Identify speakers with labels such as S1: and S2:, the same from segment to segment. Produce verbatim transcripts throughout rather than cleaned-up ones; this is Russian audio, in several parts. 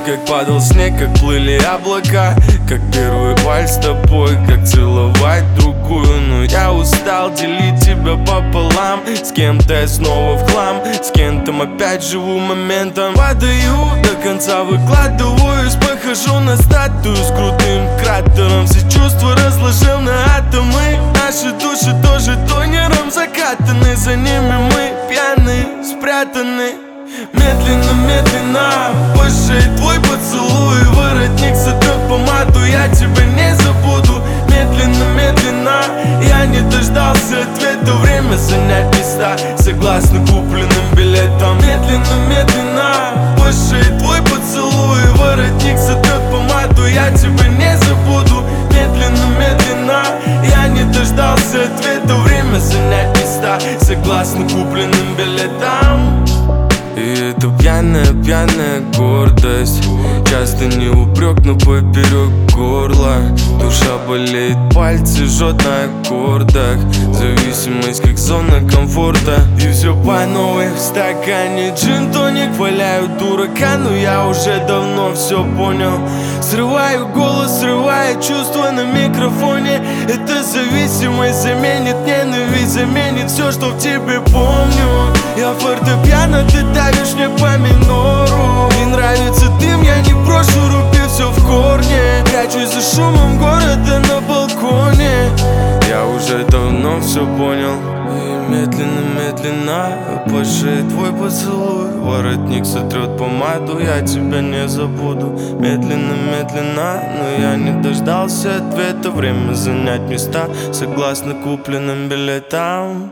S1: как падал снег, как плыли облака, как первый вальс с тобой, как целовать другую. Но я устал делить тебя пополам. С кем-то я снова в хлам, с кем-то опять живу моментом. Падаю, до конца выкладываюсь, похожу на статую с крутым кратером. Все чувства разложил на атомы. Наши души тоже тонером закатаны, за ними мы пьяны, спрятаны. Медленно, медленно, позже твой поцелуй, воротник сотрет помаду, я тебя не забуду. Медленно, медленно, я не дождался ответа, время занять места, согласно купленным билетам. Медленно, медленно, позже твой поцелуй, воротник сотрет помаду, я тебя не забуду. Медленно, медленно, я не дождался ответа, время занять места, согласно купленным билетам. И это пьяная, пьяная гордость, часто не упрек, но поперек горла. Душа болеет, пальцы жжет на аккордах, зависимость как зона комфорта. И все по новой в стакане, джин-тоник, валяю дурака, но я уже давно все понял. Срываю голос, срываю чувства на микрофоне. Эта зависимость заменит ненависть, заменит все, что в тебе помню. Я фортепиано, ты давишь мне по минору. Не нравится дым, я не брошу, руби все в корне. Прячусь за шумом города на балконе. Я уже давно все понял. И медленно, медленно, позже твой поцелуй, воротник сотрет помаду, я тебя не забуду. Медленно, медленно, но я не дождался ответа, время занять места, согласно купленным билетам.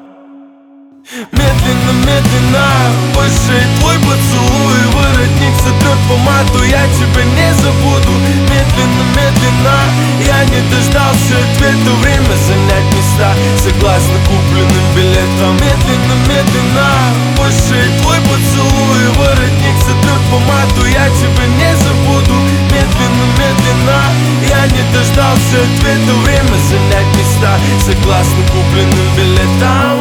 S1: Медленно, медленно, позже твой поцелуй, воротник сотрет помаду, я тебя не забуду. Медленно, медленно, я не дождался ответа, время занять места, согласно купленным билетам. Медленно, медленно, позже твой поцелуй, воротник сотрет помаду, я тебя не забуду. Медленно, медленно, я не дождался ответа, время занять места, согласно купленным билетам.